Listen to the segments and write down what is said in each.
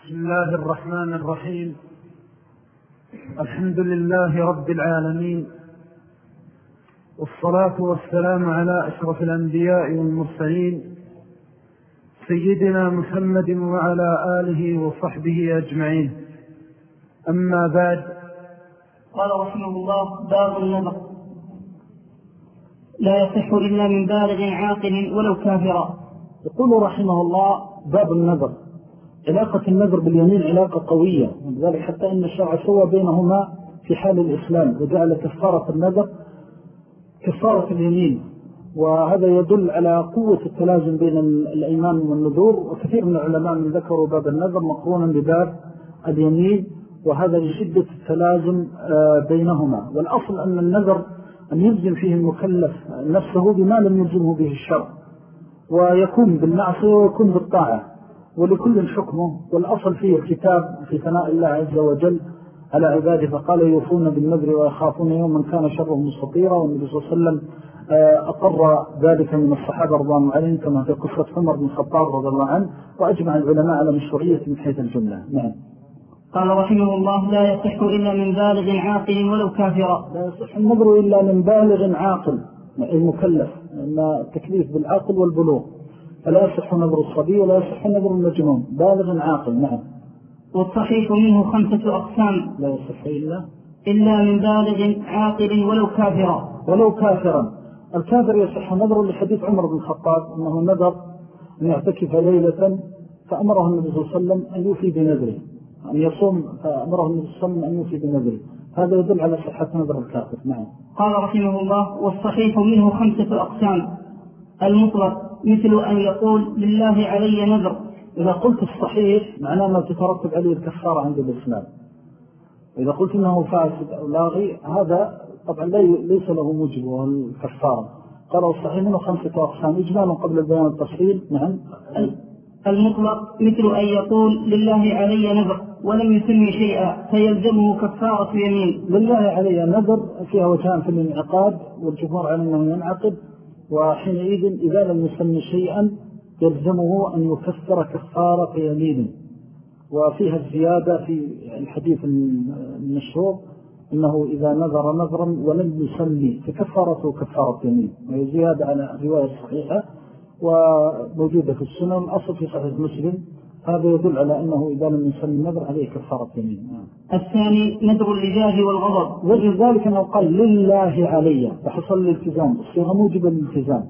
بسم الله الرحمن الرحيم. الحمد لله رب العالمين، والصلاة والسلام على أشرف الأنبياء والمرسلين سيدنا محمد وعلى آله وصحبه أجمعين. أما بعد، قال رحمه الله: باب النذر لا يصح إلا من بالغ عاقل ولو كافرا. يقول رحمه الله: باب النذر. علاقة النذر باليمين علاقة قوية، ولذلك حتى إن الشرع سوى بينهما في حال الإسلام وجعل كفارة النذر كفارة اليمين، وهذا يدل على قوة التلازم بين الأيمان والنذور. وكثير من العلماء من ذكروا باب النذر مقرونا بباب اليمين، وهذا لشدة التلازم بينهما. والأصل أن النذر أن يلزم فيه المكلف نفسه بما لم يلزمه به الشرع، ويكون بالمعصية ويكون بالطاعة، ولكل حكمه. والأصل فيه الكتاب في ثناء الله عز وجل على عباده، فقال: يوفون بالنذر ويخافون يوما كان شره مستطيرا. والنبي صلى الله عليه وسلم أقر ذلك من الصحابة رضي الله عنهم، كما في قصة عمر بن الخطاب رضي الله عنه، وأجمع العلماء على مشروعية من حيث الجملة. نعم. قال رحمه الله: لا يصح إلا من بالغ عاقل ولو كافرا. لا يصح النذر إلا من بالغ عاقل، المكلف، لأن التكليف بالعقل والبلوغ، فلا يصح نذر الصبي ولا يصح نذر المجنون، بالغ عاقل. نعم. والصحيح منه 5 أقسام. لا يصح إلا من بالغ عاقل ولو كافرا. ولو كافرا. الكافر يصح نذر لحديث عمر بن الخطاب أنه نذر أن يعتكف ليلة، فأمره النبي صلى الله عليه وسلم أن يوفي بنذره، أن يصوم، فأمره النبي صلى الله عليه وسلم أن يوفي بنذره. هذا يدل على صحة نذر الكافر. نعم. قال رحمه الله: والصحيح منه 5 أقسام. المطلق مثل أن يقول: لله علي نذر. إذا قلت الصحيح معناه ما تترتب عليه الكفارة عند الإسلام. إذا قلت إنه فاسد أو لاغي، هذا طبعا ليس له موجب وهو الكفارة. قال: والصحيح منه 5 أقسام إجمالا قبل البيان التفصيل. نعم. المطلق مثل أن يقول: لله علي نذر ولم يسمي شيئا فيلزمه كفارة يمين. لله علي نذر فيها وجهان في الانعقاد، والجمهور على أنه ينعقد، وحينئذ إذا لم يسمي شيئا يلزمه أن يكفر كفارة يمين. وفيها الزيادة في الحديث المشهور أنه إذا نذر نذرا ولم يسمي فكفارته كفارة يمين، وهي زيادة على الرواية الصحيحة وموجودة في السنة. الأصل في صحيح مسلم. هذا يدل على أنه إذا لم يسمي النذر عليه كفارة يمين. الثاني نذر اللجاج والغضب. وجه ذلك أنه قال: لله علي، فحصل الالتزام، الصيغة موجبة للالتزام،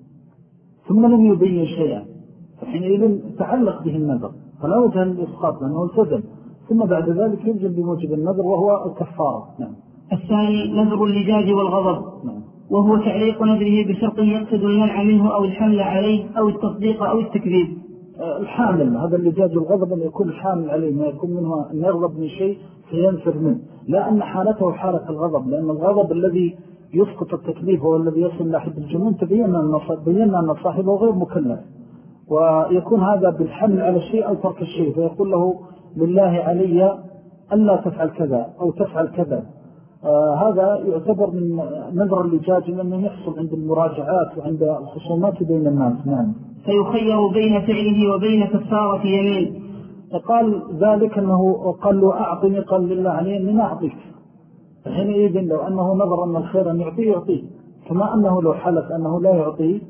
ثم لم يبين شيئا، فحينئذ تعلق به النذر، فلا وجه للإسقاط لأنه التزم، ثم بعد ذلك يلزم بموجب النذر وهو الكفارة. نعم. الثاني نذر اللجاج والغضب. نعم. وهو تعليق نذره بشرط يقصد المنع منه أو الحمل عليه أو التصديق أو التكذيب. الحامل، هذا اللجاج والغضب أن يكون الحامل عليه، ما يكون منه أن يغضب من شيء فينفر منه، لا أن حالته حالة الغضب، لأن الغضب الذي يسقط التكليف هو الذي يصل إلى حد الجنون. تبيننا أن صاحبه غير مكلف، ويكون هذا بالحمل على الشيء أو ترك الشيء، فيقول له: لله علي ألا تفعل كذا أو تفعل كذا. هذا يعتبر من نذر اللجاج، لأنه يحصل عند المراجعات وعند الخصومات بين الناس. نعم. فيخير بين فعله وبين كفارة يمين. فقال ذلك أنه قال له: أعطني، قال: لله علي أني أعطيك. حينئذ لو أنه نظر أن الخير أن يعطيه، كما أنه لو حلف أنه لا يعطيه،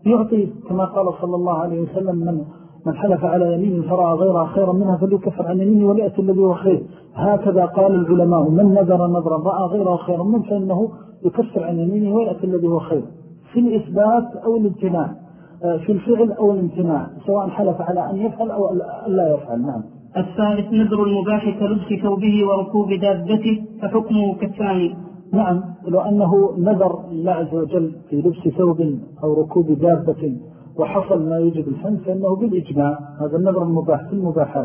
كما قال صلى الله عليه وسلم: من حلف على يمين فرأى غيرها خيرا منها فليكفر عن يمينه وليأتي الذي هو خير. هكذا قال العلماء: من نذر نذرا رأى غيرها خيرا منه فإنه يكفر عن يمينه ويأتي الذي هو خير، في الإثبات أو الامتناع، في الفعل أو الامتناع، سواء حلف على أن يفعل أو لا يفعل. نعم. الثالث نذر المباح كلبس ثوبه وركوب دابته، فحكمه كالثاني. نعم. لو أنه نذر الله عز وجل في لبس ثوب أو ركوب دابة وحصل ما يجب الحنث، فإنه بالإجماع هذا النذر المباح في المباحات.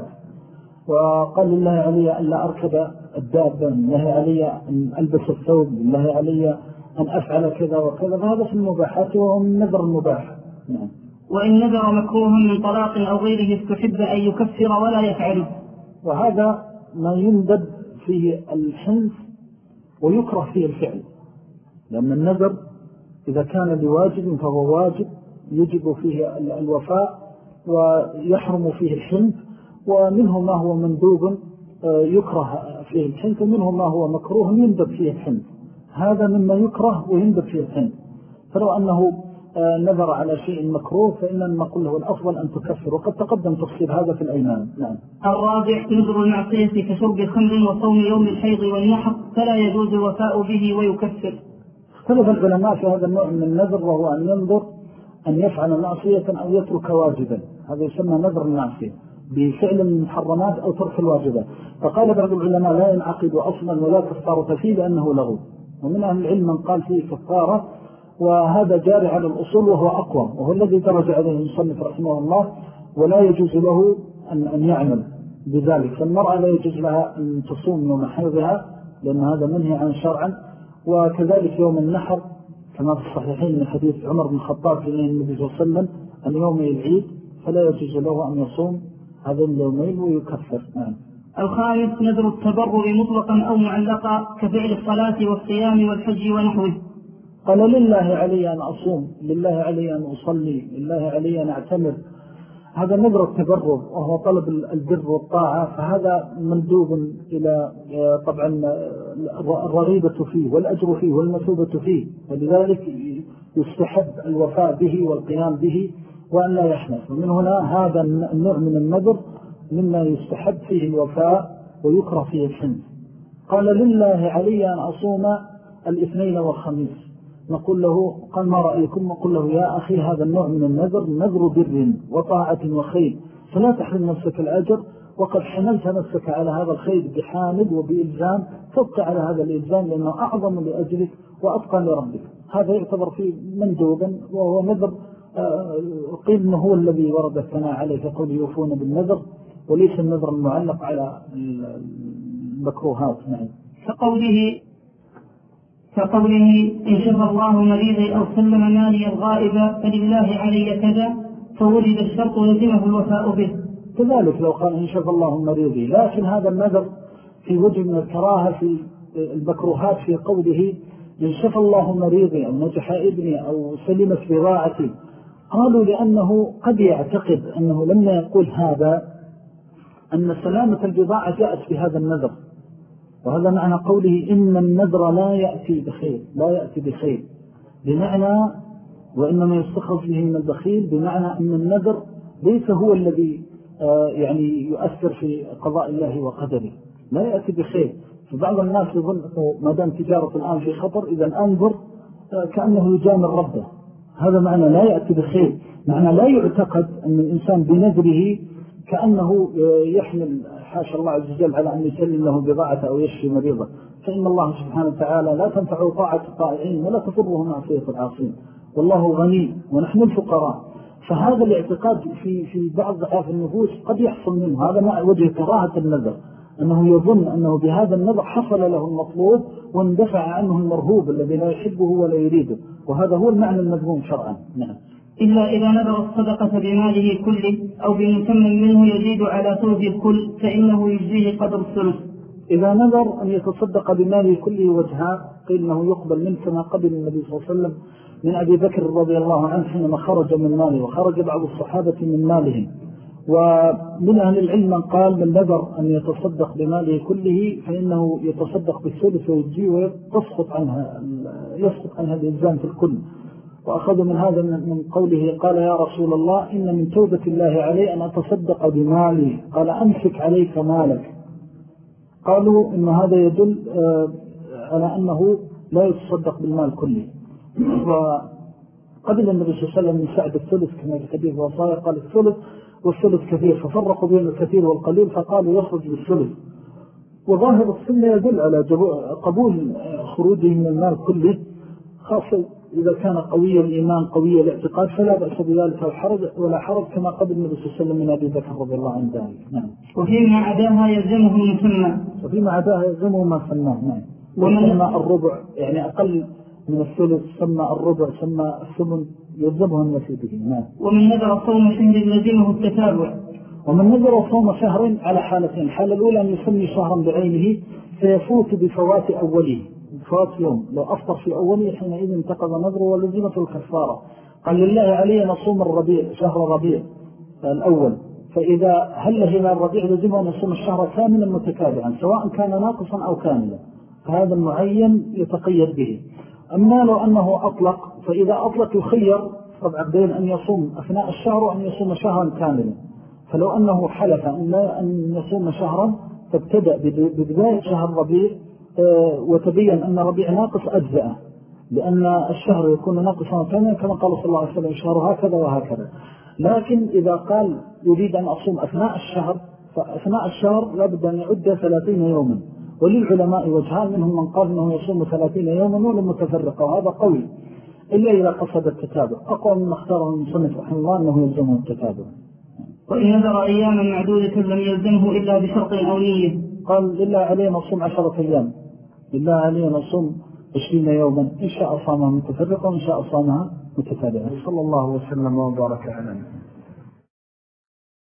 وقال: لله علي ألا أركب الدابة، لله علي أن ألبس الثوب، لله علي أن أفعل كذا وكذا، فهذا في المباحات وهو من نذر المباح. نعم. وإن نذر مكروه من طلاق أو غيره استحب أن يكفر ولا يفعله. وهذا ما يندب فيه الحنث ويكره فيه الفعل، لأن النذر إذا كان لواجب فهو واجب يجب فيه الوفاء ويحرم فيه الحنث، ومنه ما هو مندوب يكره فيه الحنث، ومنه ما هو مكروه يندب فيه الحنث. هذا مما يكره ويندب فيه الحنث. فلو أنه نذر على شيء مكروه فإننا نقول له الأفضل أن تكفر، وقد تقدم تفصيل هذا في الأيمان. نعم. الرابع نذر المعصية كشرب الخمر وصوم يوم الحيض والنحر فلا يجوز الوفاء به ويكفر. اختلف العلماء في هذا النوع من النذر، وهو أن ينذر أن يفعل معصية أو يترك واجبا، هذا يسمى نذر المعصية بفعل المحرمات أو ترك الواجبات. فقال بعض العلماء لا ينعقد أصلا ولا كفارة فيه لأنه لغو، ومن أهل العلم من قال فيه كفارة، وهذا جاري على الأصول وهو أقوى، وهو الذي درج عليه المصنف رحمه الله. ولا يجوز له أن يعمل بذلك. فالمرأة لا يجوز لها أن تصوم يوم حيضها لأن هذا منهي عن شرعا، وكذلك يوم النحر كما في الصحيحين من حديث عمر بن الخطاب في النبي صلى الله عليه وسلم أن يوم العيد فلا يجوز له أن يصوم هذا اليومين ويكفر. الخامس نذر التبرع مطلقا أو معلقا كفعل الصلاة والصيام والحج ونحوه. قال لله علي أن أصوم، لله علي أن أصلي، لله علي أن أعتمر. هذا نذر التبرع وهو طلب البر والطاعة، فهذا مندوب إلى طبعا الرغيبة فيه والأجر فيه والمثوبة فيه، ولذلك يستحب الوفاء به والقيام به وأن لا يحنث. ومن هنا هذا النوع من النذر مما يستحب فيه الوفاء ويكره فيه الحنث. قال لله علي أن أصوم الاثنين والخميس، نقول له قال ما رأيكم؟ نقول له يا أخي هذا النوع من النذر نذر بر وطاعة وخير، فلا تحرم نفسك الأجر، وقد حملت نفسك على هذا الخير بحامل وبإلزام، تبقى على هذا الإلزام لأنه أعظم لأجلك وأتقى لربك. هذا يعتبر فيه مندوبا، وهو نذر قيل أنه هو الذي ورد الثناء عليه فقل يوفون بالنذر، وليس النذر المعلق على المكروهات. نعم. كقوله إن شفى الله مريضي أو سلم مالي الغائب فلله علي كذا، فوجد الشرط لزمه الوفاء به. كذلك لو قال إن شفى الله مريضي، لكن هذا النذر في وجه من الكراهة في المكروهات في قوله إن شفى الله مريضي أو نجح ابني أو سلمت بضاعتي. قالوا لأنه قد يعتقد أنه لما يقول هذا أن سلامة البضاعة جاءت بهذا النذر، وهذا معنى قوله إن النذر لا يأتي بخير، لا يأتي بخير، بمعنى وإنما يستخرج به من البخيل، بمعنى أن النذر ليس هو الذي يعني يؤثر في قضاء الله وقدره، لا يأتي بخير. فبعض الناس يظن ما دام تجارة الآن في خطر إذا أنظر كأنه يجامل ربه، هذا معنى لا يأتي بخير، معنى لا يعتقد أن الإنسان بنذره كأنه يحمل حاشا الله عز وجل على أن يسلم له بضاعة أو يشفي مريضة، فإن الله سبحانه وتعالى لا تنفع طاعة الطائعين ولا تضره معصية العاصين، والله غني ونحن الفقراء. فهذا الاعتقاد في بعض ضعاف النفوس قد يحصل منه، هذا مع وجه كراهة النذر، أنه يظن أنه بهذا النذر حصل له المطلوب واندفع عنه المرهوب الذي لا يحبه ولا يريده، وهذا هو المعنى المذموم شرعا. نعم. إلا إذا نذر الصدقة بماله كله أو بمسمى منه يزيد على ثلث الكل فإنه يجزيه قدر الثلث. إذا نذر أن يتصدق بماله كله وجهان، قيل أنه يقبل منه كما قبل النبي صلى الله عليه وسلم من أبي بكر رضي الله عنه حينما خرج من ماله، وخرج بعض الصحابة من مالهم. ومن أهل العلم من قال من نذر أن يتصدق بماله كله فإنه يتصدق بالثلث ويجزيه ويسقط عنها الإلزام في الكل. وأخذ من هذا من قوله قال يا رسول الله إن من توبة الله علي أن أتصدق بمالي، قال أمسك عليك مالك. قالوا إن هذا يدل على أنه لا يتصدق بالمال كله. وقبل النبي صلى الله عليه وسلم من سعد الثلث كما في حديث وصايا قال الثلث والثلث كثير، ففرقوا بين الكثير والقليل فقالوا يخرج بالثلث. وظاهر السنة يدل على قبول خروجه من المال كله، خاصة إذا كان قوي الإيمان قوي الاعتقاد فلا بأس بذلك ولا حرج كما قبل النبي صلى الله عليه وسلم من أبي بكر رضي الله عنه ذلك. نعم. وفيما عداها يلزمه المسمى، وفيما عداها يلزمه ما سماه. نعم. ومن الربع يعني أقل من الثلث سمى الربع سمى الثمن يلزمه النفي به. نعم. ومن نذر صوم شهر يلزمه التتابع. ومن نذر صوم شهر على حالتين، الحالة الأولى أن يسمي شهرا بعينه فيفوت بفوات أوله، بفوات يوم، لو أفطر في أوله حينئذ انتقض نذره ولزمته الكفارة. قال لله علي نصوم الربيع شهر ربيع الأول فإذا هل هلال الربيع لزمه أن يصوم الشهر كاملا متتابعا سواء كان ناقصا أو كاملا، فهذا المعين يتقيد به. أما لو أنه أطلق، فإذا أطلق يخير طبعا بين أن يصوم أثناء الشهر وأن يصوم شهرا كاملا. فلو أنه حلف أن يصوم شهرا فابتدأ ببداية شهر ربيع وتبين أن ربيع ناقص أجزأه، لأن الشهر يكون ناقصا كاملا كما قال صلى الله عليه وسلم الشهر هكذا وهكذا. لكن إذا قال يريد أن أصوم أثناء الشهر، فأثناء الشهر لابد أن يعد 30 يوما، وللعلماء وجهان منهم من قال أنه يصوم 30 يوما ولا متفرقة، وهذا قوي إلا إذا قصد التتابع. أقوى من اختاره المصنف رحمه الله أنه يلزمه التتابع. وإن نذر أياما معدودة لم يلزمه إلا بشرط أو نية. قال لله عليه نصوم 10 أيام، لله عليه نصوم 20 يوما، إن شاء صامها متفرقة وإن شاء صامها متتابعة. صلى الله وسلم وبارك على نبينا.